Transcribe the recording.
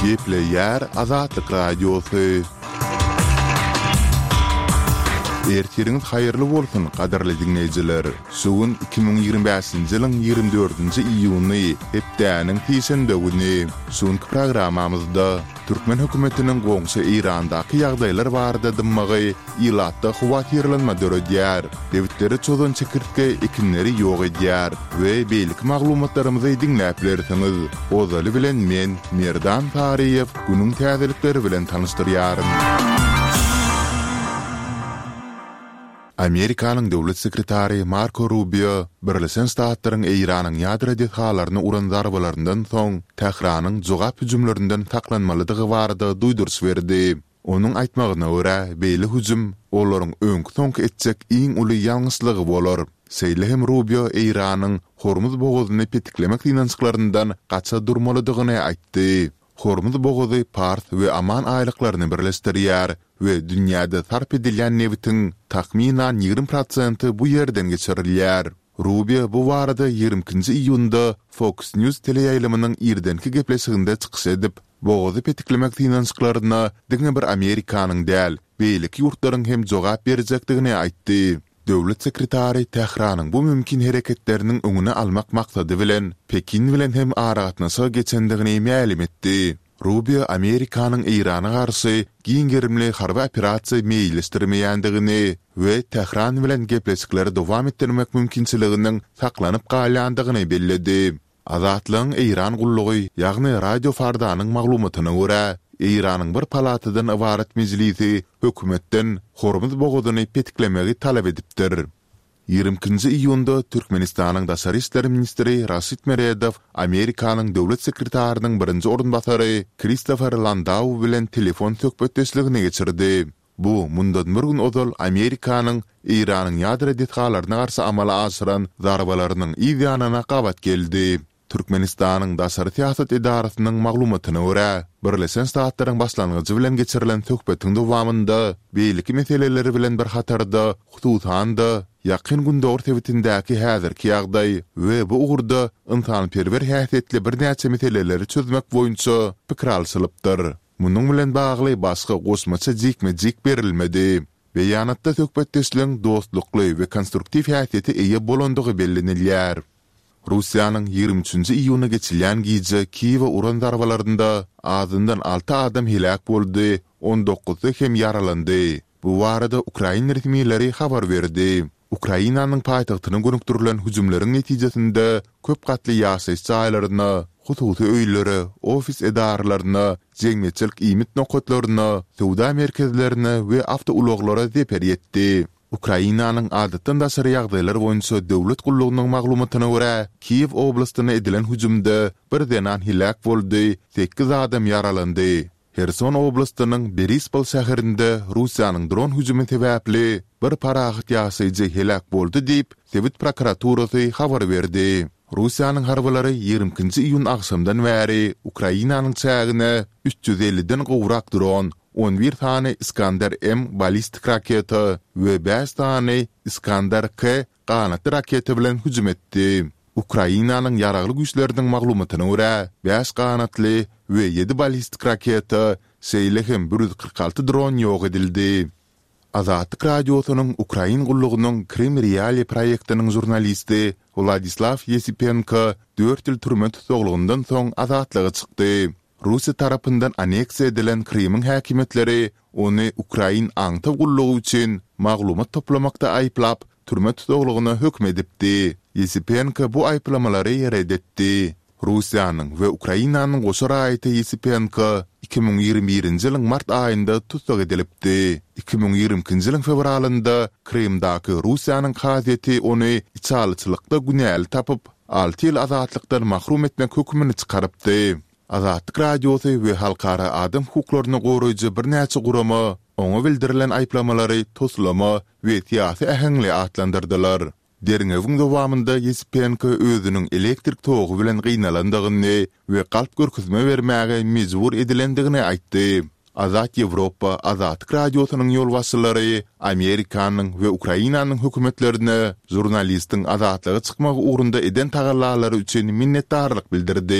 Geple yer Azatlyk Radiosu. Ertiriniz hayırlı bolsun qadarly dinleyijiler. Sugun 2025-nji ýylyň 24-nji iýuny hepdäniň tiýsinde güni. Suňky programamyzda Türkmen hökümetiniň goňşy Irandaky ýagdaýlar barada dymmagy ýylatda huwatirlanma döredýär. Dewletleri çözün çekirtge ekinleri ýok edýär we beýlik maglumatlarymyzy dinläp bersiňiz. Ozaly bilen men Merdan Tariýew günüň täzelikleri bilen tanışdyrýarym. Amerikanyň döwlet sekretary Marco Rubio Birleşen Ştatlaryň Iranyň ýadro dehalaryny uran zarbalaryndan soň Tehranyň jogap hüjümlerinden saklanmalydygy barada duýdurş berdi. Onuň aýtmagyna görä, beýle hüjüm olaryň öňki etjek iň uly ýalňyslygy bolar. Seýlehem Rubio Iranyň Hormuz boğazyny petiklemek ýançyklaryndan gaça durmalydygyny aýtdy. Hormuz boğazy Pars we Aman aýlyklaryny birleşdirýär we dünýäde sarp edilen neftin takminan 20% bu ýerden geçirilýär. Rubio bu barada 20-nji iýunda Fox News teleýaýlamynyň irdenki gepleşiginde çykyş edip, boğazy petiklemek ýançyklaryna diňe bir Amerikanyň däl, beýlik ýurtlaryň hem jogap berjekdigini aýtdy. Döwlet sekretary Tehranyň bu mümkin hereketleriniň öňüne almak maksady bilen Pekin bilen hem aragatnasy geçendigini ma'lum etdi. Rubio Amerikanyň Irana garşy giňgerimli harby operasiýa meýilestirmeýändigini we Tehran bilen gepleşikleri dowam etdirmek mümkinçiliginiň saklanyp galýandygyny bellädi. Azatlygyň Iran gullugy, ýagny radio fardanyň maglumatyna görä, Iranyň bir palatydan ibaret mejlisi hökümetden Hormuz boğazyny petiklemegi talap edipdir. 20-nji iýunda Türkmenistanyň Daşary işleri ministri Raşid Meredow Amerikanyň döwlet sekretarynyň birinji orunbasary Christopher Landau bilen telefon söhbetdeşligini geçirdi. Bu mundan bir gün ozal Amerikanyň Iranyň ýadro dehalaryna garşy amala aşyran zarbalarynyň ýanyna gabat geldi. Türkmenistanyň Daşary siýasat idarasynyň maglumatyna görä, Birleşen Ştatlaryň başlangyjy bilen geçirilen söhbetiň dowamynda beýlik meseleleri bilen bir hatarda hususanda ýakyn günde ortabitindäki häzirki ýagdaý we bu ugurda ynsanperwer häsiýetli bir näçe meseleleri çözmek boýunça pikir alşylypdyr. Munyň bilen bagly başga goşmaça jikme-jik berilmedi. Beýanatda söhbetdeşligiň dostlukly we konstruktiv häsiýeti eýe bolandygy bellenilýär. Russiýanyň 23-nji iýuny geçilen gije Kiýew uran zarbalarynda azyndan 6 adam helak boldy, 19 hem yaralandy. Bu barada Ukraina resmiýetleri habar berdi. Ukrainanyň paýtagtyna gönükdirilen hüjümleriň netijesinde köp gatly ýaşaýyş jaýlaryna, hususy öýlere, ofis edaralaryna, jeňmeçilik iýmit nokatlaryna, sowda merkezlerine we awtouloglara zeper ýetdi. Ukrainanyň adatdan daşary ýagdaýlar boýunça döwlet gullugynyň maglumatyna görä, Kiýew oblastyna edilen hüjümde bir denan helak boldy, 8 adam yaralandy. Herson oblastynyň Berispol şäherinde Russiýanyň dron hüjümi sebäpli bir parahat ýaşaýjy helak boldy diýip Sowet prokuraturasy habar berdi. Russiýanyň harbalary 20-nji iýun akşamdan bäri Ukrainanyň çägine 350-den gowrak dron, 11 tane Iskander M balistik raketa ve 5 tane Iskander K kanatlı raketa bilen hüjüm etdi. Ukrainanyň ýaragly güýçleriniň maglumatyna görä, 5 kanatly we 7 balistik raketa, seýlehem 146 dron ýok edildi. Azatlyk radiosynyň Ukrain gullugynyň Krim Reali proýektining jurnalisti Vladislav Yesipenko 4 ýyl türme tutuklygyndan soň azatlyga çykdy. Russiya tarapyndan aneksiýa edilen Krimiň häkimetleri ony Ukrain aňty gullugy üçin maglumat toplamakda aýplap, türme tutuklygyna hökm edipdi. Yesipenko bu aýplamalary reddetdi. Russiýanyň we Ukrainanyň goşa raýaty Yesipenko 2021-nji ýylyň mart aýynda tutuk edilipdi. 2022-nji ýylyň fevralynda Krimdaky Russiýanyň gazetesi ony içalçylykda günäl tapyp 6 ýyl azatlykdan mahrum etmek hökmüni çykarypdy. Azatlyk radiosy we halkara adam hukuklaryny goraýjy bir näçe gurama oňa bildirilen aýplamalary toslama we siýasy ähengli atlandyrdylar. Derňewiň dowamynda Yesipenko özüniň elektrik togy bilen gynnalandygyny we galp görkezme bermäge mejbur edilendigini aýtdy. Azat Ýewropa Azatlyk radiosynyň ýolbaşçylary Amerikanyň we Ukrainanyň hökümetlerine jurnalistiň azatlyga çykmagy ugrunda eden tagallalary üçin minnetdarlyk bildirdi.